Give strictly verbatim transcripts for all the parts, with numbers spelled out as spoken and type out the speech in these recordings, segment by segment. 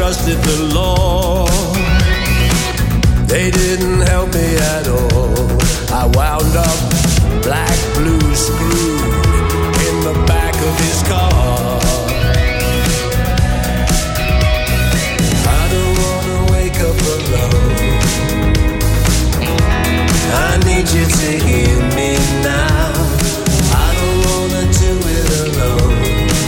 trusted the law. They didn't help me at all. I wound up black blue screwed in the back of his car. I don't wanna wake up alone. I need you to hear me now. I don't wanna do it alone.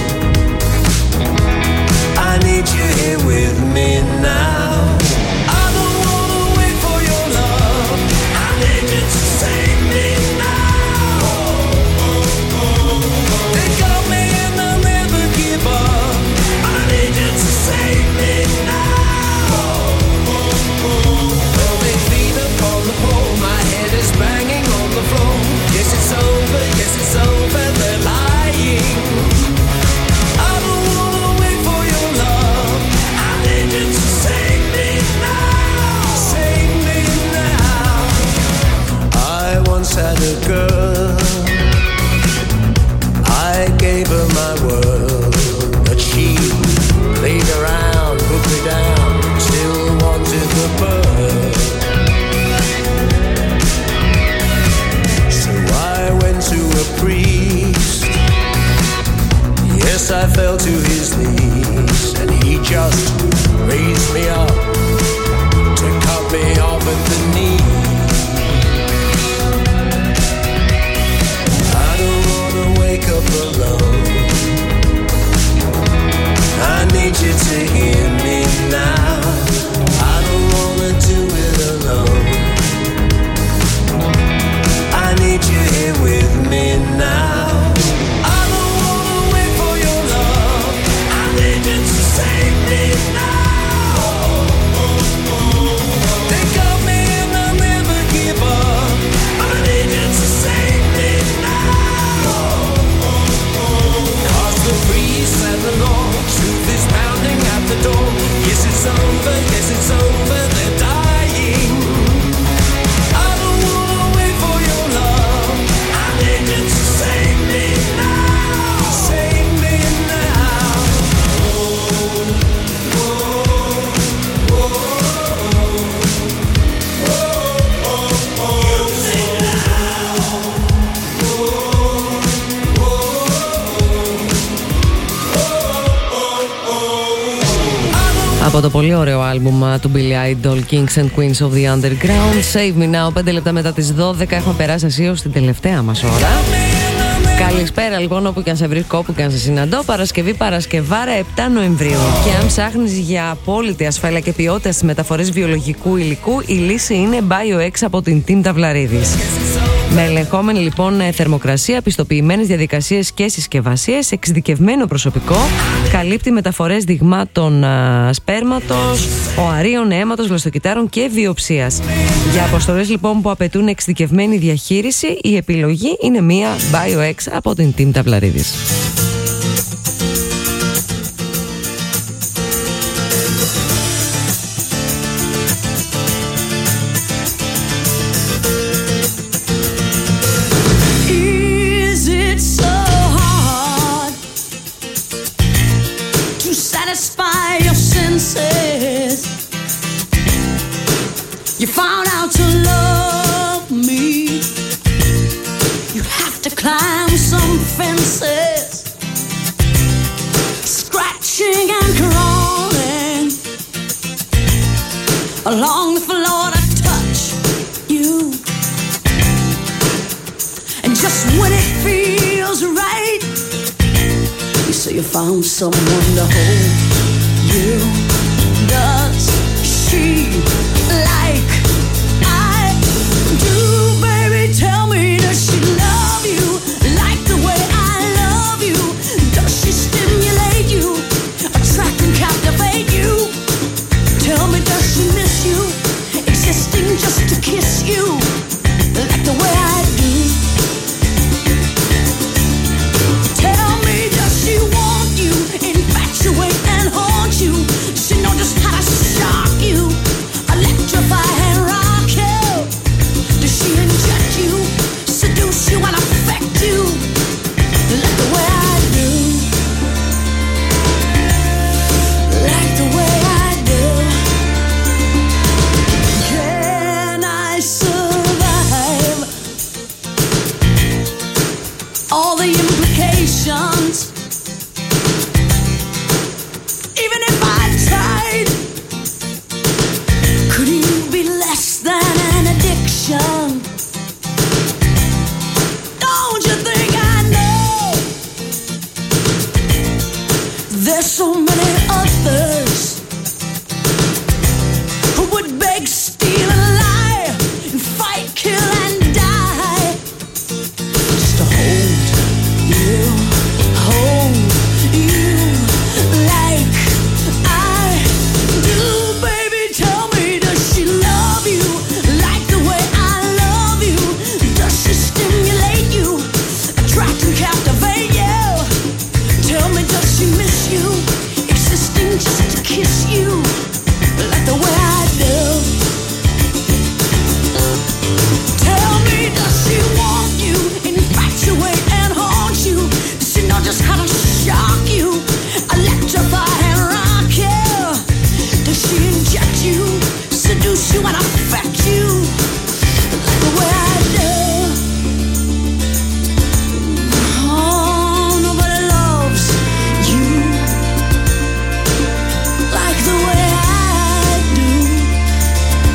I need you here with me now. I don't wanna wait for your love. I need you to save me now. They got me and I'll never give up. I need you to save me now. Well, they feet upon the pole, my head is banging on the floor. Yes, it's over, yes, it's over, they're lying. I don't wanna wait for your love. I need you to save me now. Save me now. I once had a girl. I gave her my world, but she played around, put me down, still wanted the pearl. So I went to a priest. Yes, I fell to his knees, and he just raised me up to cut me off at the knee. I don't wanna wake up alone. I need you to hear me now. I don't wanna do it alone. I need you here with me now. I don't wanna wait for your love. I need you to save me now. They got me and I'll never give up. I need you to save me now. Cause the priest and the law, truth is pounding at the door. Yes, it's over, yes, it's over, they're dying. I don't wanna wait for your love. I need you to save me now. Save me now. Oh, oh, oh, oh, oh, oh. You sing now. Oh, oh, oh, oh, oh. Από το πολύ ωραίο άλμπουμ του Billy Idol, Kings and Queens of the Underground, Save Me Now, πέντε λεπτά μετά τις δώδεκα. Έχουμε περάσει ασίως στην τελευταία μας ώρα. Καλησπέρα λοιπόν, όπου και αν σε βρίσκω, όπου και αν σε συναντώ. Παρασκευή Παρασκευάρα επτά Νοεμβρίου. Και αν ψάχνεις για απόλυτη ασφάλεια και ποιότητα στις μεταφορές βιολογικού υλικού, η λύση είναι BioX από την Team Ταυλαρίδης. Με ελεγχόμενη λοιπόν θερμοκρασία, πιστοποιημένες διαδικασίες και συσκευασίες, εξειδικευμένο προσωπικό, καλύπτει μεταφορές δειγμάτων α, σπέρματος, οαρίων, αίματος, βλαστοκυτάρων και βιοψίας. Για αποστολές λοιπόν που απαιτούν εξειδικευμένη διαχείριση, η επιλογή είναι μία BioX από την Team Ταυλαρίδης. You found out to love me. You have to climb some fences, scratching and crawling along the floor to touch you. And just when it feels right, you say you found someone to hold you. Does she like I do, baby? Tell me, does she love you like the way I love you? Does she stimulate you, attract and captivate you? Tell me, does she miss you, existing just to kiss you like the way I do? Tell me, does she want you, infatuate and haunt you? like the way I do. Tell me, does she want you, infatuate and haunt you? Does she know just how to shock you, electrify and rock you? Does she inject you, seduce you and affect you like the way I do? Oh, nobody loves you like the way I do.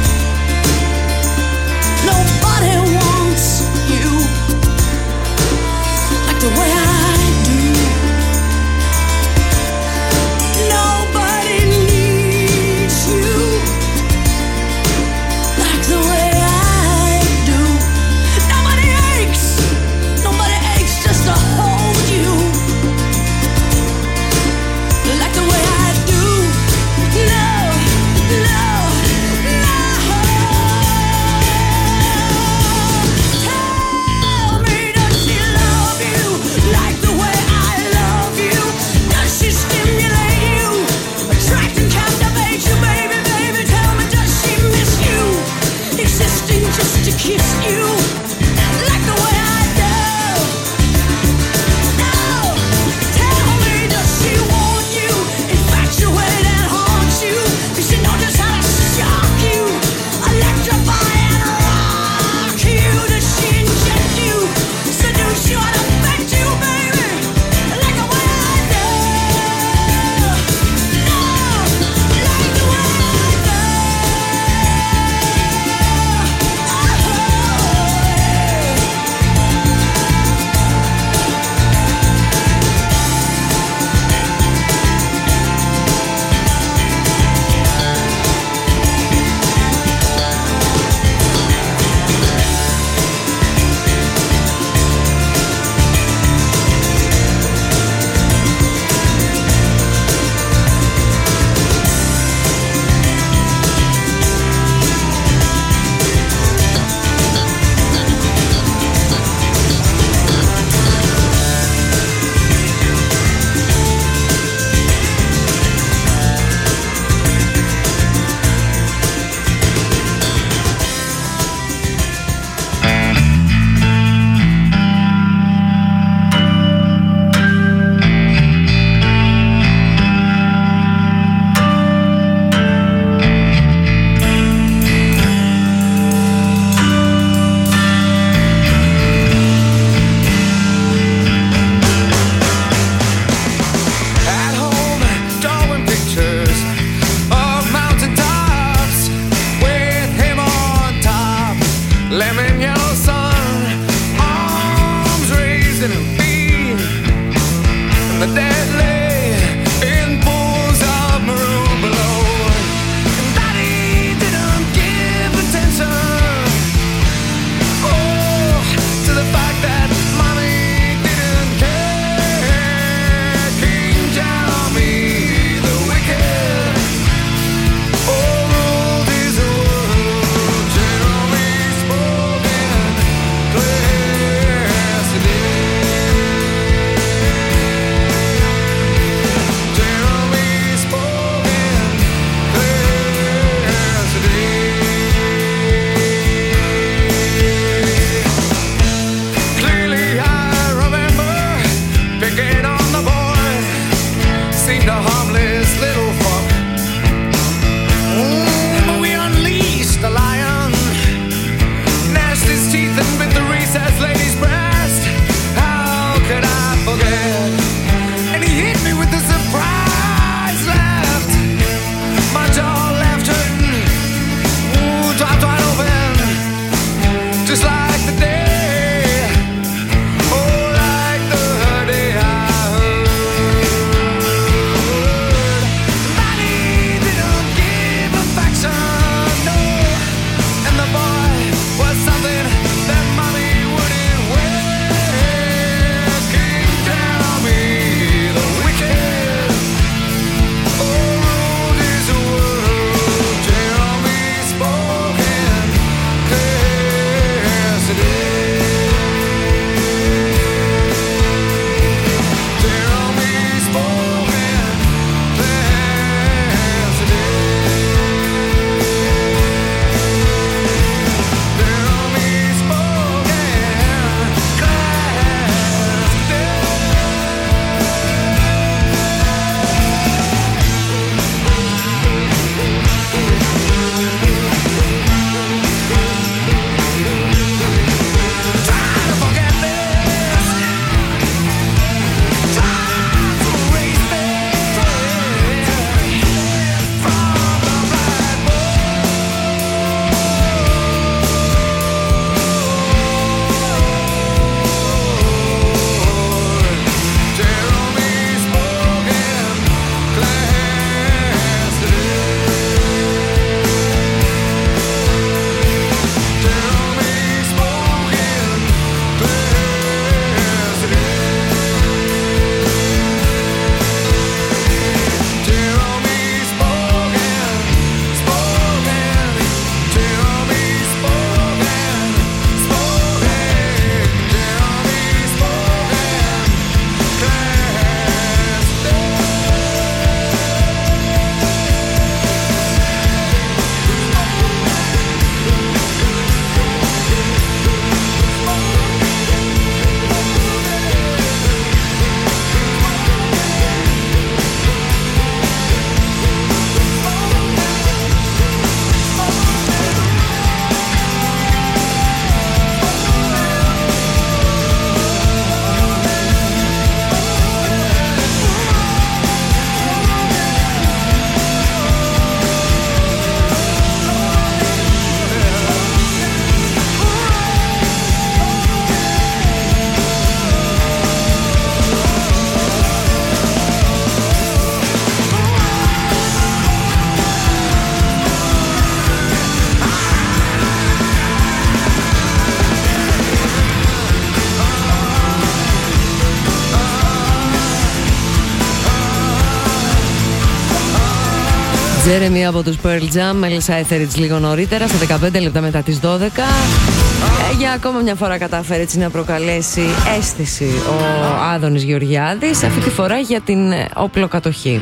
Τζέρεμι από τους Pearl Jam, Melissa Etheridge λίγο νωρίτερα, στα δεκαπέντε λεπτά μετά τις δώδεκα. Ε, για ακόμα μια φορά κατάφερε έτσι να προκαλέσει αίσθηση ο Άδωνης Γεωργιάδης, αυτή τη φορά για την όπλοκατοχή.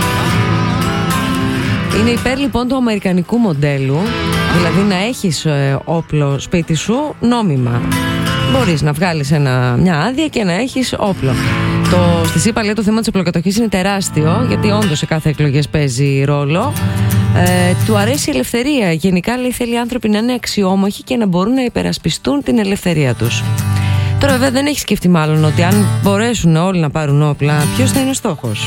Είναι υπέρ λοιπόν του αμερικανικού μοντέλου, δηλαδή να έχεις ε, όπλο σπίτι σου νόμιμα. Μπορείς να βγάλεις ένα, μια άδεια και να έχεις όπλο. Το, στη ΣΥΠΑ λέει το θέμα της οπλοκατοχής είναι τεράστιο, γιατί όντως σε κάθε εκλογές παίζει ρόλο. Ε, του αρέσει η ελευθερία. Γενικά λέει θέλει οι άνθρωποι να είναι αξιόμαχοι και να μπορούν να υπερασπιστούν την ελευθερία τους. Τώρα βέβαια δεν έχει σκεφτεί μάλλον ότι αν μπορέσουν όλοι να πάρουν όπλα, ποιος θα είναι ο στόχος.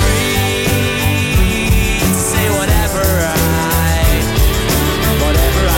Whatever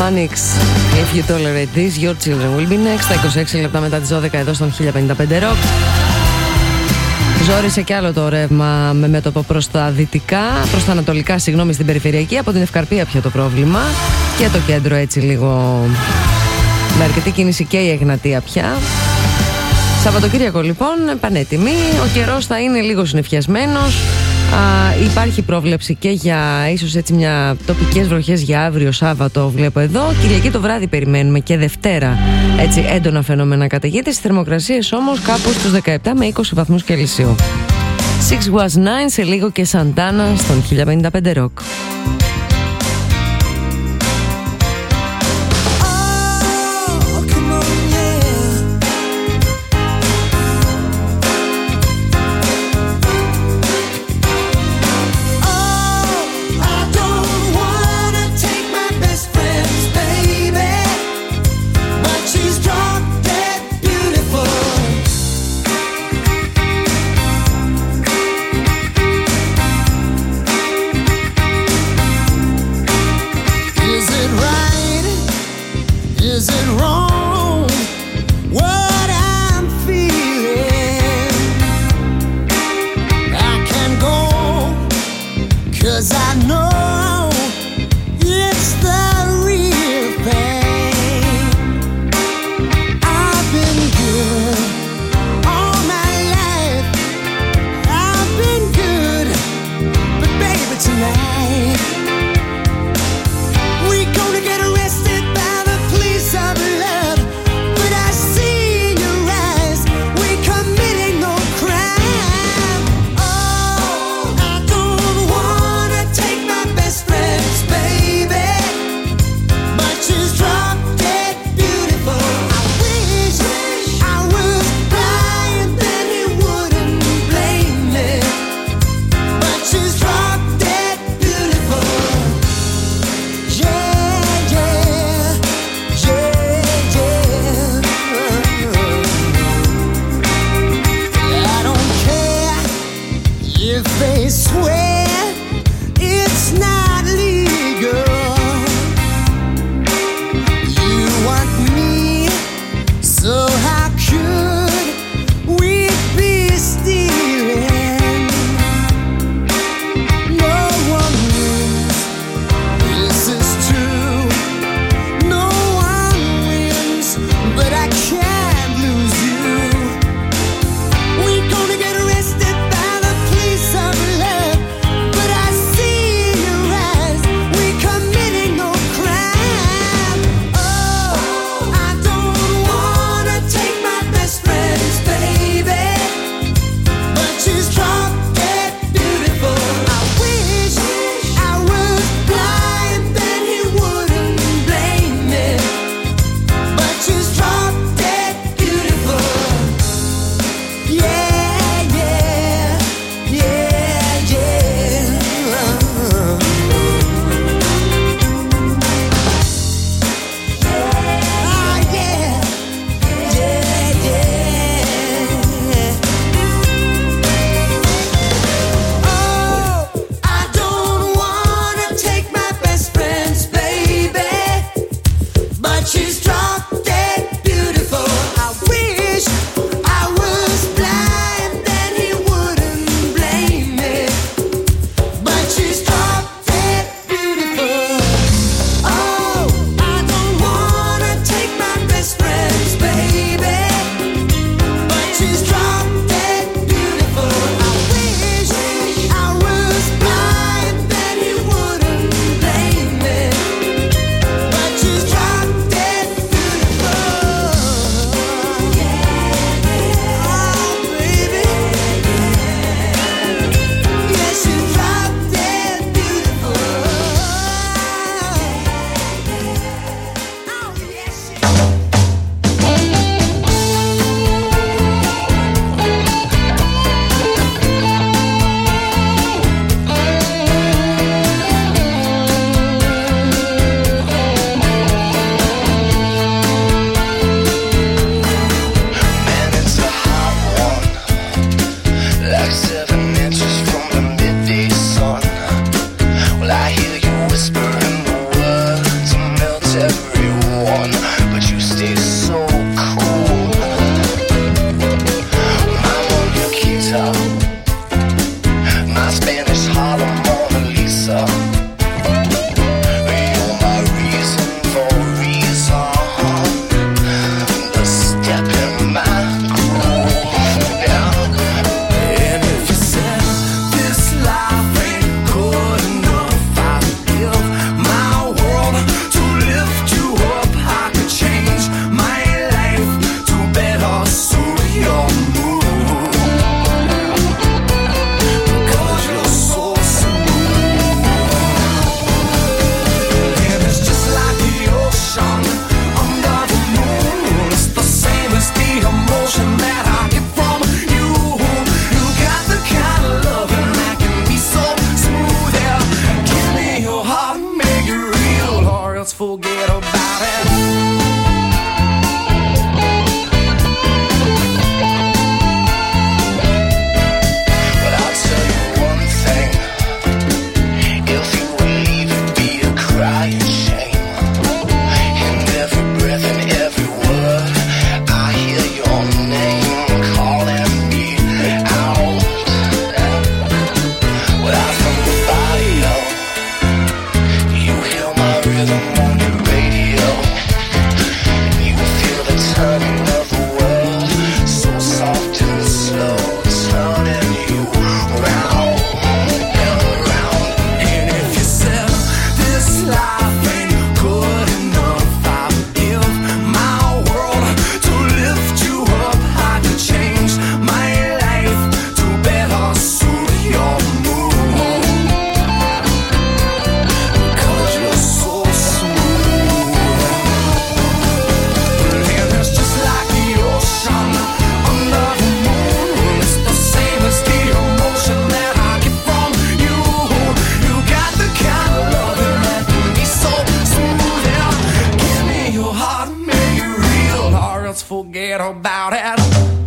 Mannix, If You Tolerate This, Your Children Will Be Next. Τα είκοσι έξι λεπτά μετά τις δώδεκα εδώ στον χίλια πενήντα πέντε Rock. Ζόρισε κι άλλο το ρεύμα με μέτωπο προς τα δυτικά, προς τα ανατολικά, συγγνώμη, στην περιφερειακή. Από την Ευκαρπία πια το πρόβλημα. Και το κέντρο έτσι λίγο με αρκετή κίνηση, και η Εγνατία πια. Σαββατοκύριακο λοιπόν, πανέτοιμη. Ο καιρός θα είναι λίγο συννεφιασμένος. Α, υπάρχει πρόβλεψη και για ίσως έτσι μια τοπικές βροχές για αύριο Σάββατο, βλέπω εδώ. Κυριακή το βράδυ περιμένουμε και Δευτέρα έτσι έντονα φαινόμενα καταιγίδες. Οι θερμοκρασίες όμως κάπου στους δεκαεπτά με είκοσι βαθμούς Κελσίου. Six was nine, σε λίγο και Σαντάνα στον χίλια πενήντα πέντε Rock. about it.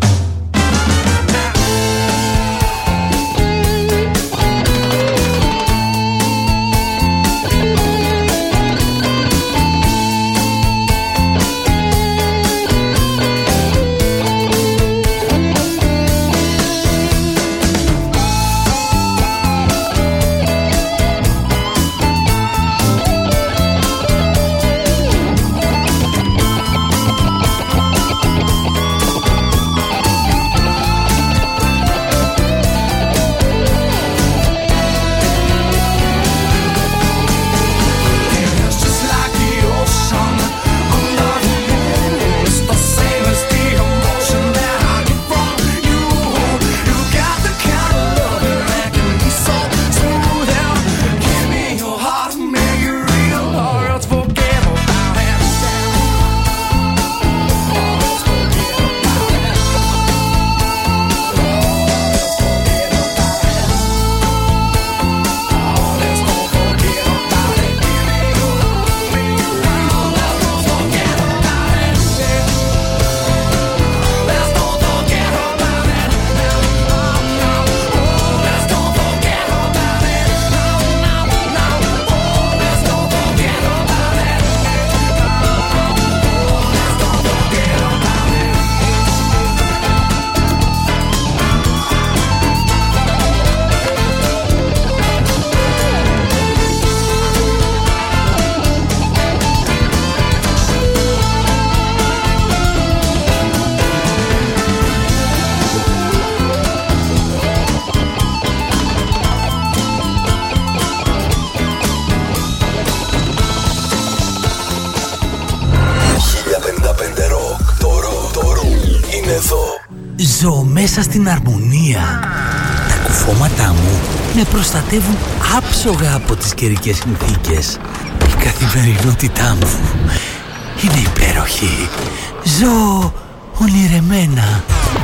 Ζω μέσα στην αρμονία. Τα κουφώματά μου με προστατεύουν άψογα από τις καιρικές συνθήκες. Η καθημερινότητά μου είναι υπέροχη. Ζω ονειρεμένα.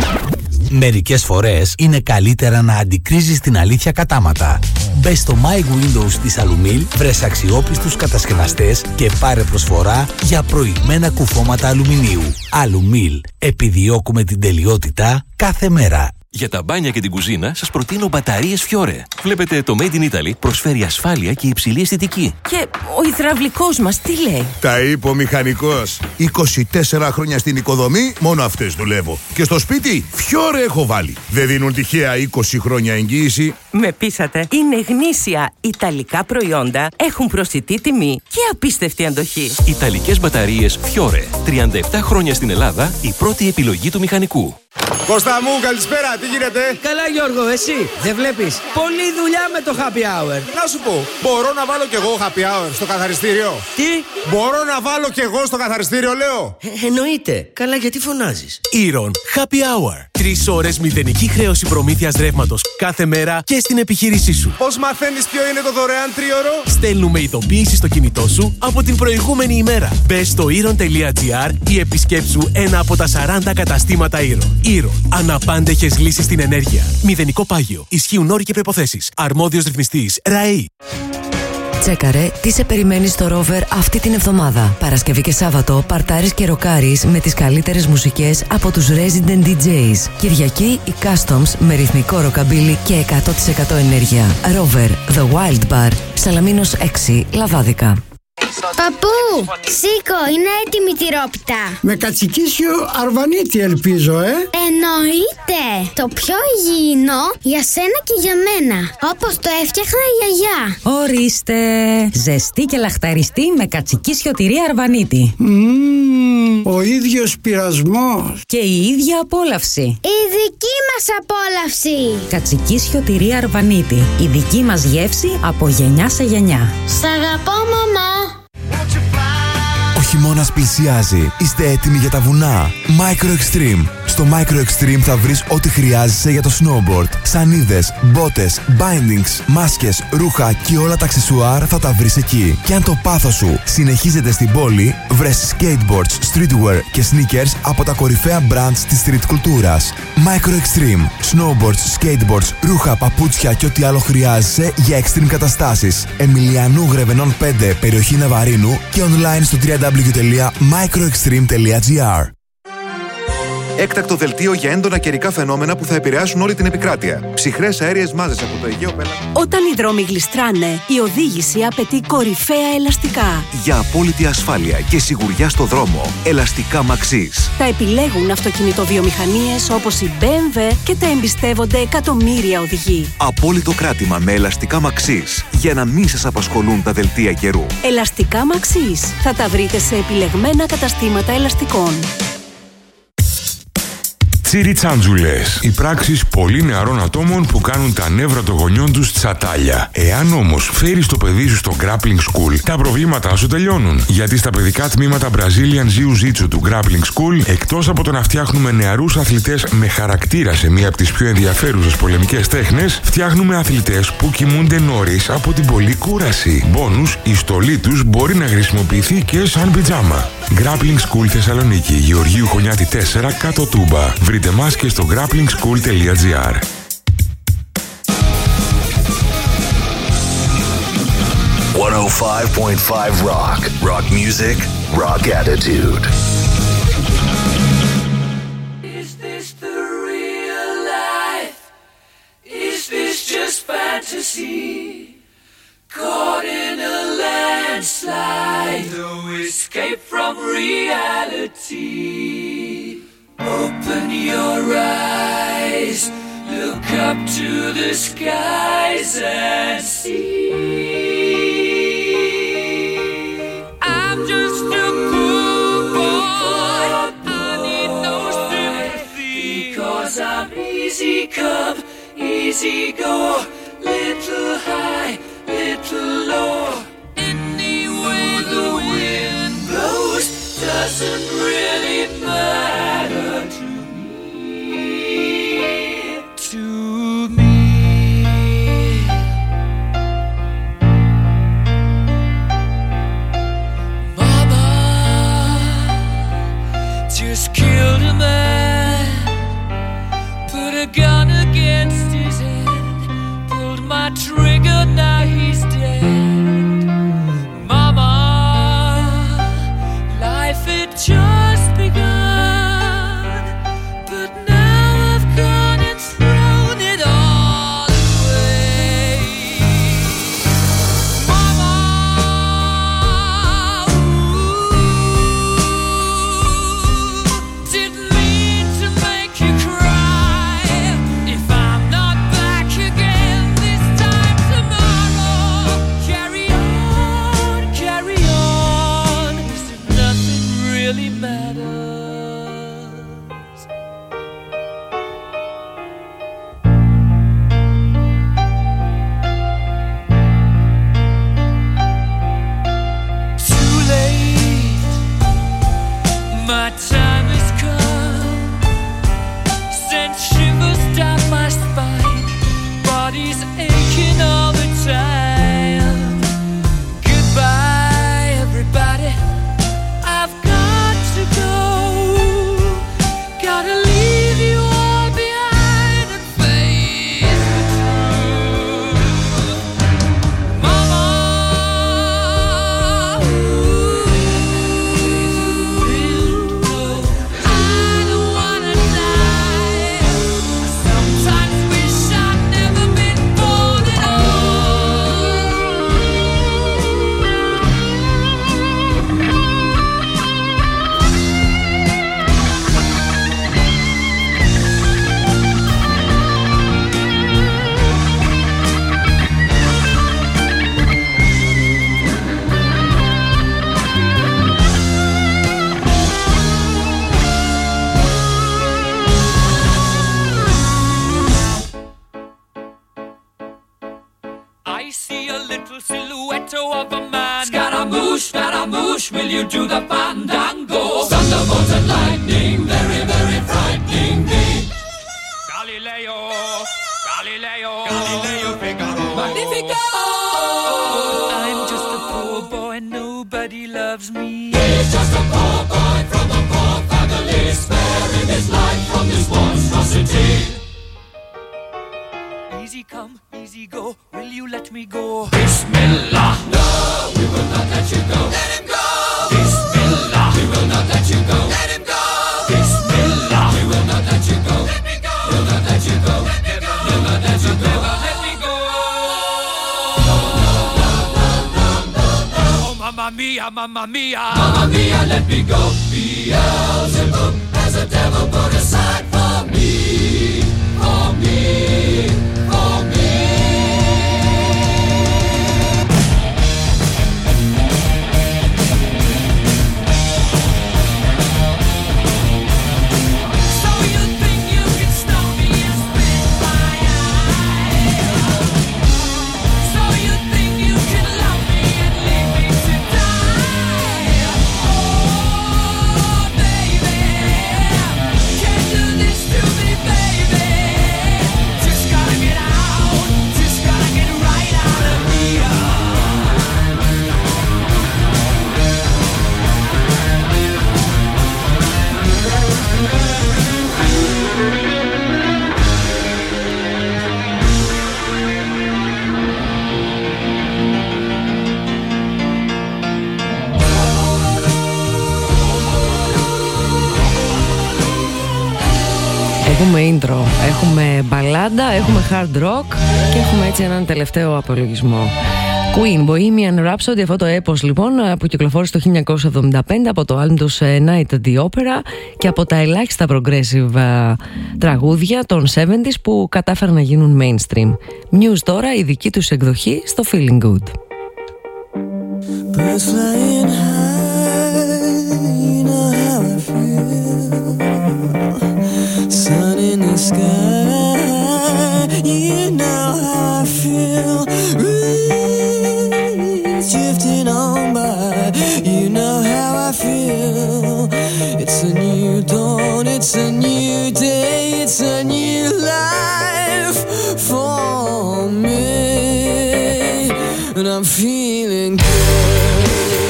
Μερικές φορές είναι καλύτερα να αντικρίζεις την αλήθεια κατάματα. Μπες στο My Windows της Alumil, βρες αξιόπιστους κατασκευαστές και πάρε προσφορά για προηγμένα κουφώματα αλουμινίου. Alumil. Επιδιώκουμε την τελειότητα κάθε μέρα. Για τα μπάνια και την κουζίνα σας προτείνω μπαταρίες Fiore. Βλέπετε, το Made in Italy προσφέρει ασφάλεια και υψηλή αισθητική. Και ο υδραυλικός μας τι λέει? Τα είπε ο μηχανικός. είκοσι τέσσερα χρόνια στην οικοδομή, μόνο αυτές δουλεύω. Και στο σπίτι, Fiore έχω βάλει. Δεν δίνουν τυχαία είκοσι χρόνια εγγύηση. Με πείσατε. Είναι γνήσια ιταλικά προϊόντα, έχουν προσιτή τιμή και απίστευτη αντοχή. Ιταλικές μπαταρίες Fiore. τριάντα επτά χρόνια στην Ελλάδα, η πρώτη επιλογή του μηχανικού. Κώστα μου, καλησπέρα, τι γίνεται? Καλά Γιώργο, εσύ δεν βλέπεις? Πολλή δουλειά με το happy hour. Να σου πω, μπορώ να βάλω κι εγώ happy hour στο καθαριστήριο? Τι? Μπορώ να βάλω κι εγώ στο καθαριστήριο, λέω? Ε, εννοείται. Καλά, γιατί φωνάζεις? Ήρων Happy Hour. Τρεις ώρες μηδενική χρέωση προμήθειας ρεύματος κάθε μέρα και στην επιχείρησή σου. Πώς μαθαίνεις ποιο είναι το δωρεάν τρίωρο? Στέλνουμε ειδοποίηση στο κινητό σου από την προηγούμενη ημέρα. Μπες στο ήρων τελεία τζι άρ ή επισκέψου ένα από τα σαράντα καταστήματα Ήρων. Ήρων. Αναπάντεχες λύσεις στην ενέργεια. Μηδενικό πάγιο. Ισχύουν όροι και προϋποθέσεις. Αρμόδιος ρυθμιστής ΡΑΗ. Τσέκαρε τι σε περιμένει στο Rover αυτή την εβδομάδα. Παρασκευή και Σάββατο παρτάρεις και ροκάρεις με τις καλύτερες μουσικές από τους Resident ντι τζέις. Κυριακή οι Customs με ρυθμικό ροκαμπίλι και εκατό τοις εκατό ενέργεια. Rover, The Wild Bar, Σαλαμίνος έξι, Λαβάδικα. Παππού, σήκω, είναι έτοιμη η τυρόπιτα. Με κατσικίσιο αρβανίτη ελπίζω, ε. Εννοείται. Το πιο υγιεινό για σένα και για μένα. Όπως το έφτιαχνα η γιαγιά. Ορίστε. Ζεστή και λαχταριστή με κατσικίσιο τυρί αρβανίτη. Mm, ο ίδιος πειρασμός. Και η ίδια απόλαυση. Η δική μας απόλαυση. Κατσικίσιο τυρί αρβανίτη. Η δική μας γεύση από γενιά σε γενιά. Σ' αγαπώ, μαμά. Ο χειμώνας πλησιάζει. Είστε έτοιμοι για τα βουνά? Micro Extreme. Στο Micro Extreme θα βρεις ό,τι χρειάζεσαι για το snowboard. Σανίδες, μπότες, bindings, μάσκες, ρούχα και όλα τα αξεσουάρ θα τα βρεις εκεί. Και αν το πάθος σου συνεχίζεται στην πόλη, βρες skateboards, streetwear και sneakers από τα κορυφαία brands της street κουλτούρας. Micro Extreme. Snowboards, skateboards, ρούχα, παπούτσια και ό,τι άλλο χρειάζεσαι για extreme καταστάσεις. Εμιλιανού Γρεβενών πέντε, περιοχή Ναβαρίνου και online στο double-u double-u double-u τελεία microextreme τελεία τζι άρ. Έκτακτο δελτίο για έντονα καιρικά φαινόμενα που θα επηρεάσουν όλη την επικράτεια. Ψυχρές αέριες μάζες από το Αιγαίο πέρα. Όταν οι δρόμοι γλιστράνε, η οδήγηση απαιτεί κορυφαία ελαστικά. Για απόλυτη ασφάλεια και σιγουριά στο δρόμο, ελαστικά Maxis. Τα επιλέγουν αυτοκινητοβιομηχανίες όπως η μπι εμ ντάμπλιου και τα εμπιστεύονται εκατομμύρια οδηγοί. Απόλυτο κράτημα με ελαστικά Maxis για να μην σας απασχολούν τα δελτία καιρού. Ελαστικά Maxis. Θα τα βρείτε σε επιλεγμένα καταστήματα ελαστικών. Τσιριτσάντζουλες. Οι πράξεις πολύ νεαρών ατόμων που κάνουν τα νεύρα των γονιών τους τσατάλια. Εάν όμως φέρεις το παιδί σου στο Grappling School, τα προβλήματά σου τελειώνουν. Γιατί στα παιδικά τμήματα Brazilian Jiu-Jitsu του Grappling School, εκτός από το να φτιάχνουμε νεαρούς αθλητές με χαρακτήρα σε μία από τις πιο ενδιαφέρουσες πολεμικές τέχνες, φτιάχνουμε αθλητές που κοιμούνται νωρίς από την πολλή κούραση. Μπόνους, η στολή τους μπορεί να χρησιμοποιηθεί και σαν πιτζάμα. Grappling School Θεσσαλονίκη, Γεωργίου Χωνιάτη τέσσερα, κάτω Τούμπα. Βρείτε μας και στο grappling school τελεία gr. εκατόν πέντε κόμμα πέντε Rock. Rock music, rock attitude. Is this the real life? Is this just fantasy? Caught in a landslide, no escape from reality. Open your eyes, look up to the skies and see. I'm just a poor boy, I need no sympathy, because I'm easy come, easy go, little high, little low. Any way the wind blows doesn't really matter to me, to me. Mama just killed a man, put a gun against his head, pulled my trigger, now he's dead. Mama, life had just begun, but now I've gone and thrown it all away. Mama, ooh, didn't mean to make you cry. If I'm not back again this time tomorrow, carry on, carry on, 'cause nothing really matters. Too late, my time has come, sent shivers down my spine, body's aching all the time. Goodbye, everybody, I've got to go. Gotta leave you all behind and face the truth. Mama, I don't wanna die. I sometimes wish I'd never been born at all. I see a little silhouette of a man. Scaramouche, Scaramouche, will you do the fandango? Thunderbolt and lightning, very, very frightening me. Galileo, Galileo, Galileo Figaro, Magnifico. I'm just a poor boy, nobody loves me. He's just a poor boy from a poor family, sparing his life from this monstrosity. Easy come, easy go, will you let me go? Bismillah, no, we will not let you go. Let him go. Bismillah, we will not let you go. Let him go. Bismillah, we will mia, mamma mia. Mamma mia, let me go. Beelzebub has a devil put aside for me, for me, for me. Έχουμε intro, έχουμε μπαλάντα, έχουμε hard rock και έχουμε έτσι έναν τελευταίο απολογισμό. Queen, Bohemian Rhapsody, αυτό το έπος λοιπόν που κυκλοφόρησε το χίλια εννιακόσια εβδομήντα πέντε από το άλμπουμ τους Night at the Opera και από τα ελάχιστα progressive uh, τραγούδια των εβδομήντα που κατάφεραν να γίνουν mainstream. News τώρα, η δική τους εκδοχή στο Feeling Good. Sun in the sky, you know how I feel. Breeze drifting on by, you know how I feel. It's a new dawn, it's a new day, it's a new life for me, and I'm feeling good.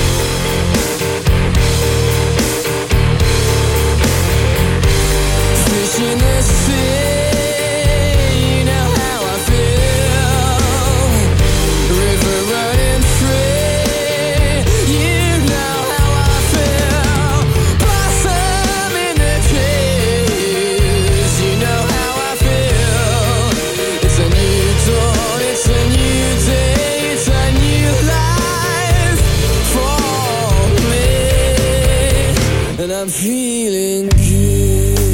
In the sea, you know how I feel. River running free, you know how I feel. Blossom in the trees, you know how I feel. It's a new dawn, it's a new day, it's a new life for me, and I'm feeling good.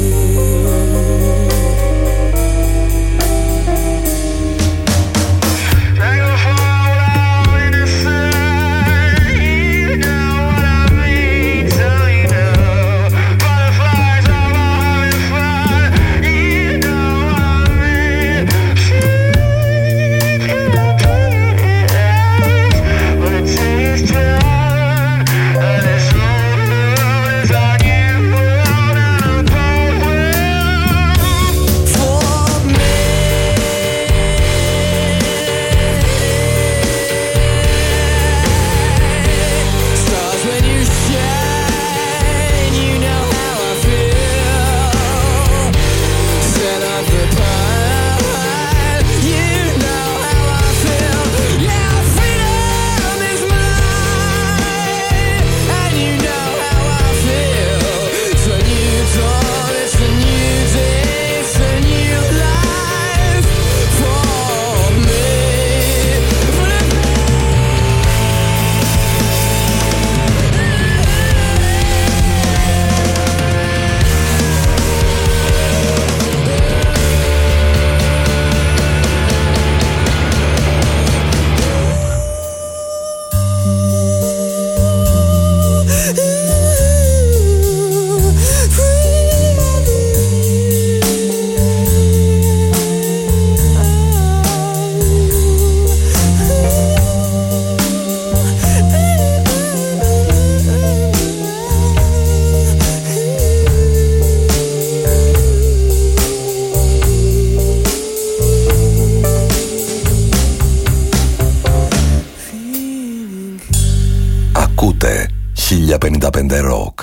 χίλια πενήντα πέντε Rock.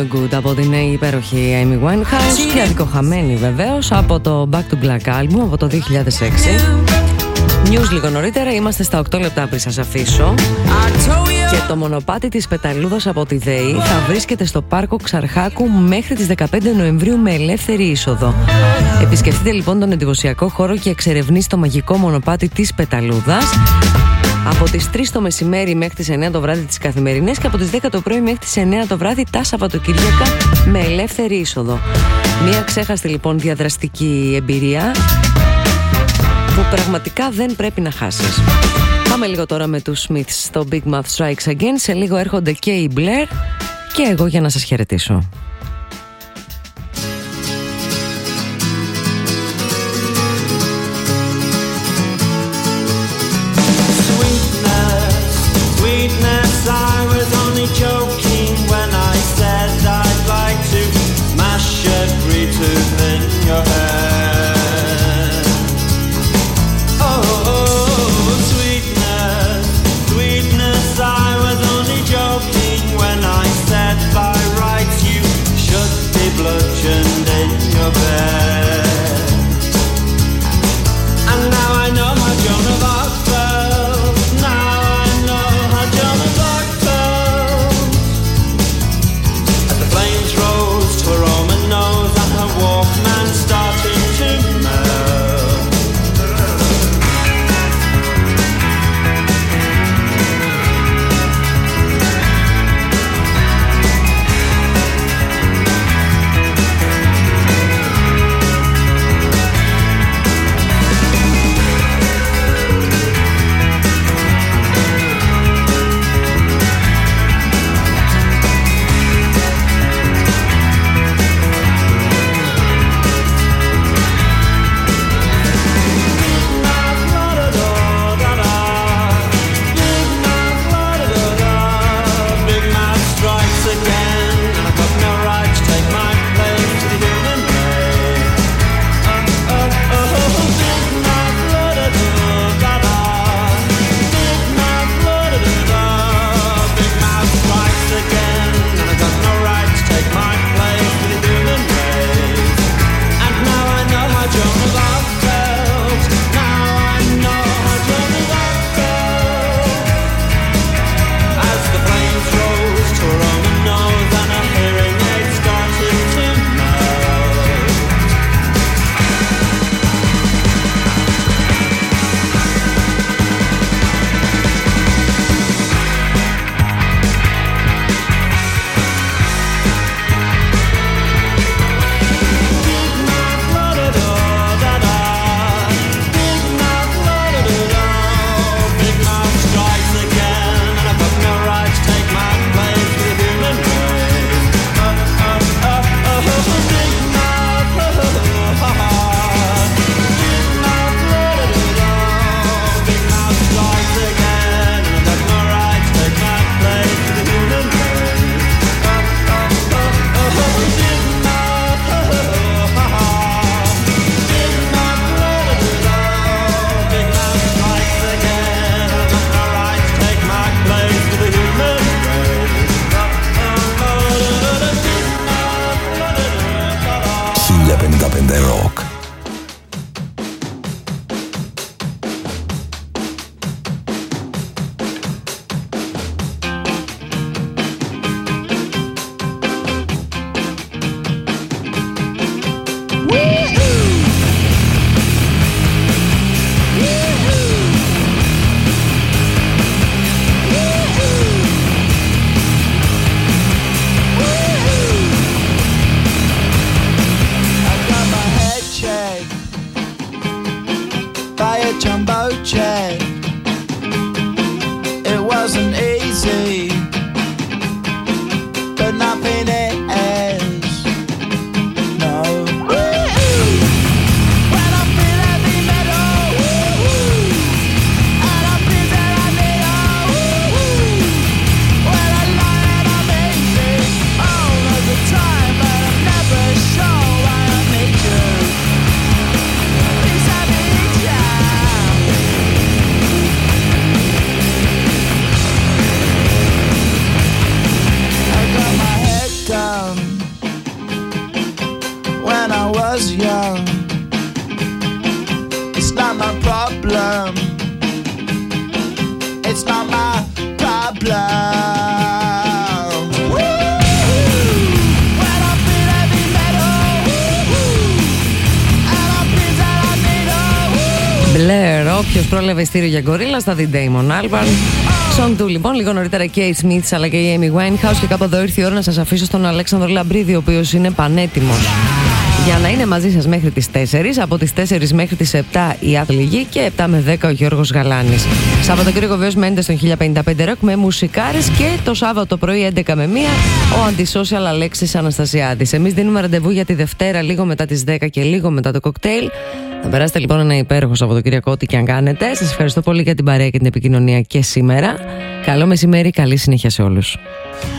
So Good από την υπέροχη Amy Winehouse και αδικοχαμένη βεβαίως από το Back to Black album από το δύο χιλιάδες έξι. News λίγο νωρίτερα, είμαστε στα οκτώ λεπτά πριν σας αφήσω. Και το μονοπάτι της Πεταλούδας από τη ΔΕΗ θα βρίσκεται στο πάρκο Ξαρχάκου μέχρι τις δεκαπέντε Νοεμβρίου με ελεύθερη είσοδο. Επισκεφτείτε λοιπόν τον εντυπωσιακό χώρο και εξερευνήστε το μαγικό μονοπάτι της Πεταλούδας από τις τρεις το μεσημέρι μέχρι τις εννιά το βράδυ τις καθημερινές και από τις δέκα το πρωί μέχρι τις εννιά το βράδυ τα Σαββατοκύριακα με ελεύθερη είσοδο. Μια ξέχαστη λοιπόν διαδραστική εμπειρία που πραγματικά δεν πρέπει να χάσεις. Πάμε λίγο τώρα με τους Smiths στο Big Mouth Strikes Again. Σε λίγο έρχονται και οι Blair και εγώ για να σας χαιρετήσω. was young. It's not my problem. It's not my problem. When I feel heavy metal, and I feel that I need a Blair, όποιος πρόλαβε ειστήριο για γκορίλα στα The Damon Albarn. Song του λοιπόν, λίγο νωρίτερα και η Smiths αλλά και η Amy Winehouse. Και κάπου εδώ ήρθε η ώρα να σας αφήσω στον Αλέξανδρο Λαμπρίδη, ο οποίος είναι πανέτοιμος για να είναι μαζί σας μέχρι τις τέσσερις. Από τις τέσσερις μέχρι τις επτά η Αθληγή και επτά με δέκα ο Γιώργος Γαλάνης. Σαββατοκύριακο βεβαίως μένετε στον χίλια πενήντα πέντε Rock με μουσικάρες. Και το Σάββατο πρωί έντεκα με μία ο Αντισόσιαλ Αλέξης Αναστασιάδης. Εμείς δίνουμε ραντεβού για τη Δευτέρα λίγο μετά τις δέκα και λίγο μετά το κοκτέιλ. Θα περάσετε λοιπόν ένα υπέροχο Σαββατοκύριακο, ό,τι και αν κάνετε. Σας ευχαριστώ πολύ για την παρέα και την επικοινωνία και σήμερα. Καλό μεσημέρι, καλή συνέχεια σε όλους.